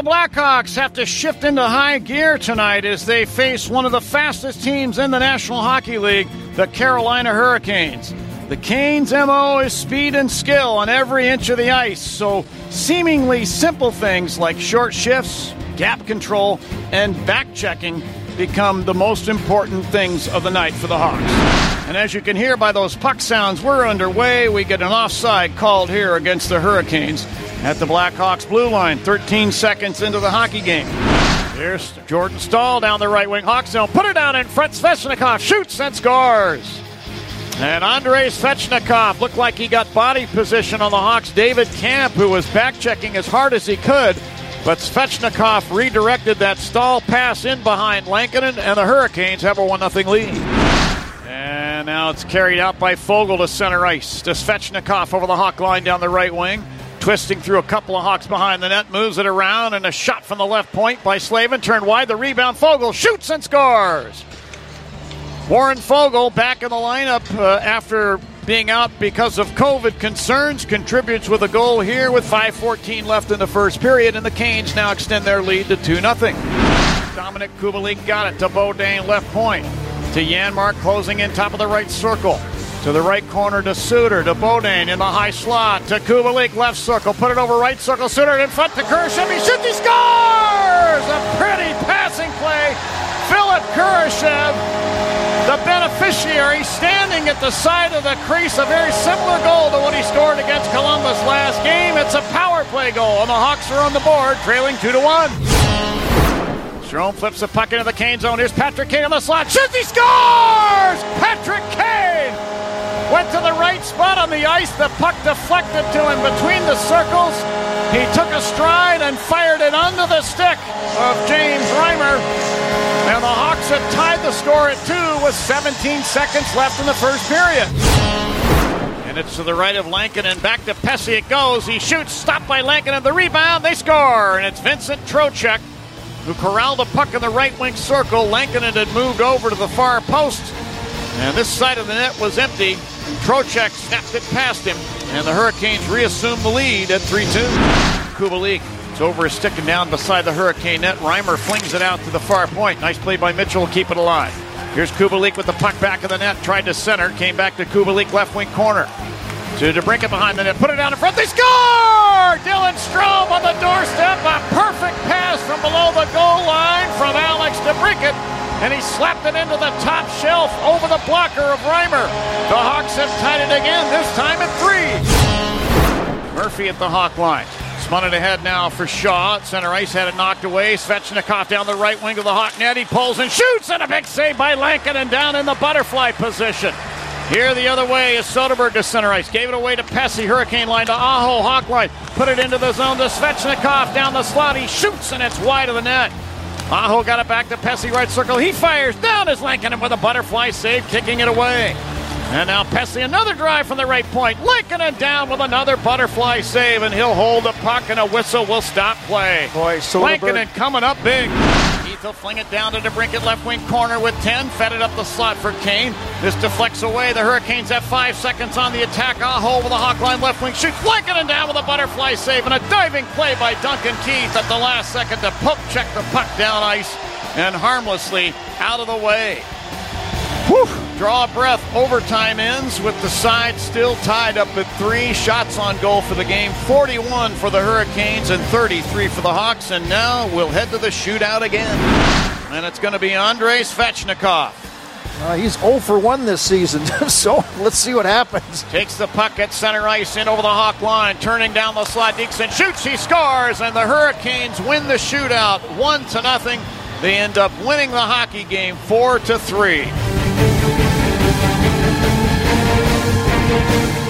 Blackhawks have to shift into high gear tonight as they face one of the fastest teams in the National Hockey League, the Carolina Hurricanes. The Canes' MO is speed and skill on every inch of the ice, so seemingly simple things like short shifts, gap control, and back-checking become the most important things of the night for the Hawks. And as you can hear by those puck sounds, we're underway. We get an offside called here against the Hurricanes at the Blackhawks blue line, 13 seconds into the hockey game. Here's Jordan Staal down the right wing, Hawk zone, put it down in front, Svechnikov shoots and scores. And Andrei Svechnikov looked like he got body position on the Hawks' David Camp, who was back-checking as hard as he could. But Svechnikov redirected that Staal pass in behind Lankinen, and the Hurricanes have a 1-0 lead. And now it's carried out by Foegele to center ice. To Svechnikov over the Hawk line down the right wing. Twisting through a couple of Hawks behind the net, moves it around, and a shot from the left point by Slavin. Turned wide, the rebound, Foegele shoots and scores. Warren Foegele back in the lineup after being out because of COVID concerns, contributes with a goal here with 5:14 left in the first period, and the Canes now extend their lead to 2-0. Dominic Kubalik got it to Beaudin left point. To Janmark closing in top of the right circle. To the right corner to Suter, to Beaudin in the high slot, to Kubalik left circle, put it over right circle, Suter in front to Kurashev, he shoots, he scores! A pretty passing play. Philip Kurashev, the beneficiary, standing at the side of the crease, a very similar goal to what he scored against Columbus last game. It's a power play goal, and the Hawks are on the board, trailing 2-1. Strome flips the puck into the Kane zone. Here's Patrick Kane on the slot. Shoots, he scores! Patrick Kane went to the right spot on the ice. The puck deflected to him between the circles. He took a stride and fired it under the stick of James Reimer. And the Hawks have tied the score at 2 with 17 seconds left in the first period. And it's to the right of Lankinen. Back to Pesce it goes. He shoots, stopped by Lankinen. The rebound, they score. And it's Vincent Trocheck who corralled the puck in the right wing circle. Lankinen had moved over to the far post. And this side of the net was empty. Trocheck snapped it past him. And the Hurricanes reassume the lead at 3-2. Kubalik. It's over his stick and down beside the Hurricane net. Reimer flings it out to the far point. Nice play by Mitchell to keep it alive. Here's Kubalik with the puck back of the net. Tried to center. Came back to Kubalik left wing corner. To DeBrincat behind the net. Put it down in front. They score! Dylan Strome on the doorstep. A perfect pass from below the goal line from Alex DeBrincat. And he slapped it into the top shelf over the blocker of Reimer. The Hawks have tied it again, this time at 3. Murphy at the Hawk line. Spun it ahead now for Shaw. At center ice, had it knocked away. Svechnikov down the right wing of the Hawk net. He pulls and shoots, and a big save by Lankinen down in the butterfly position. Here the other way is Soderberg to center ice. Gave it away to Pesce. Hurricane line to Aho. Hawk line. Put it into the zone to Svechnikov down the slot. He shoots, and it's wide of the net. Aho got it back to Pesce, right circle. He fires down as Lankinen with a butterfly save, kicking it away. And now Pesce, another drive from the right point. Lankinen down with another butterfly save, and he'll hold the puck, and a whistle will stop play. Boy, Lankinen coming up big. Keith will fling it down to DeBrincat left wing corner with 10. Fed it up the slot for Kane. This deflects away. The Hurricanes have 5 seconds on the attack. Aho with a Hawk line left wing shoots. Lankinen down with a butterfly save, and a diving play by Duncan Keith at the last second to poke check the puck down ice and harmlessly out of the way. Whew. Draw a breath. Overtime ends with the side still tied up at 3. Shots on goal for the game. 41 for the Hurricanes and 33 for the Hawks. And now we'll head to the shootout again. And it's going to be Andrei Svechnikov. He's 0 for 1 this season, so let's see what happens. Takes the puck at center ice in over the Hawk line. Turning down the slot. Dixon shoots. He scores. And the Hurricanes win the shootout 1-0. They end up winning the hockey game 4-3.